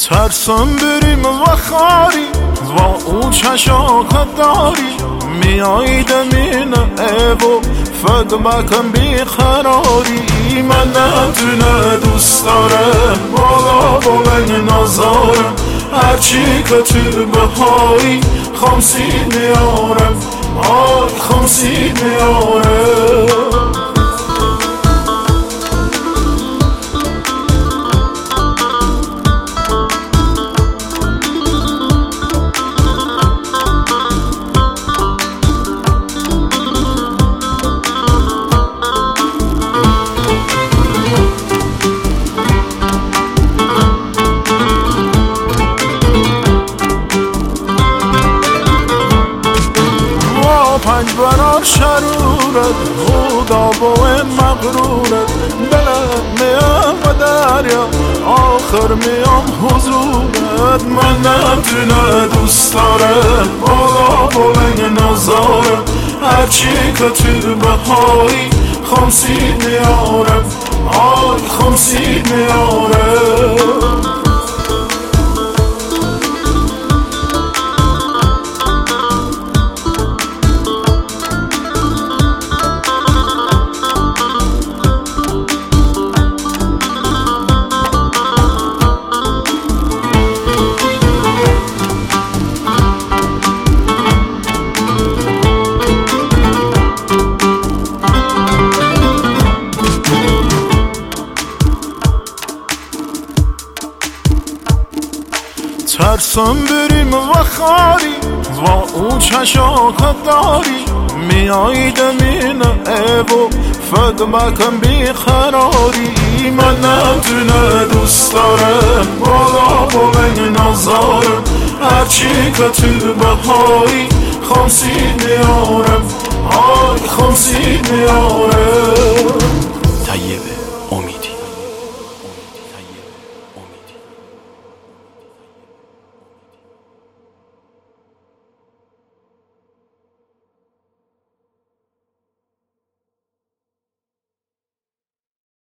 ترسم بریم و خاری و او چشاکت داری میایی دمین ایو فد مکن بیقراری من نتونه دوست دارم بالا با من نازارم هرچی که تو بهایی خمسید میارم آی خمسید میارم پنج برار شرورت خدا با این مغرورت دلم میام و دریا آخر میام حضورت من نتونه دوست دارم بالا با این نظارم هرچی که تو بهایی خمسید میارم آی خمسید میارم ترسم بریم و خاری و او چشاکت داری میایی دمین ایو فد مکن بیقراری من نتونه دوست دارم بالا با من نازارم هرچی که تو بهایی خمسید میارم آی خمسید میارم طیب امید